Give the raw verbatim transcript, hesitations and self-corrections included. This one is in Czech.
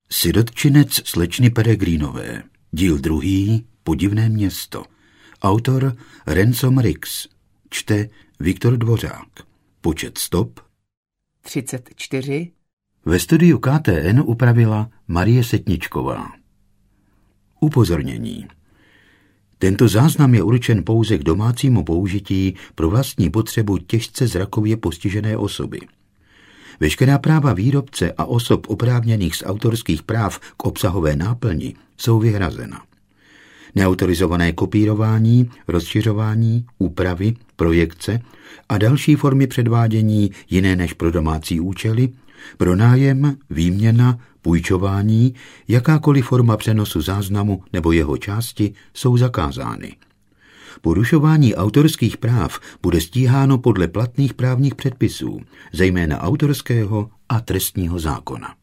Sirotčinec slečny Peregrinové. Díl druhý. Podivné město. Autor Ransom Riggs. Čte Viktor Dvořák. Počet stop třicet čtyři. Ve studiu K T N upravila Marie Setničková. Upozornění. Tento záznam je určen pouze k domácímu použití pro vlastní potřebu těžce zrakově postižené osoby. Veškerá práva výrobce a osob oprávněných z autorských práv k obsahové náplni jsou vyhrazena. Neautorizované kopírování, rozšiřování, úpravy, projekce a další formy předvádění jiné než pro domácí účely, pronájem, výměna, půjčování, jakákoliv forma přenosu záznamu nebo jeho části jsou zakázány. Porušování autorských práv bude stíháno podle platných právních předpisů, zejména autorského a trestního zákona.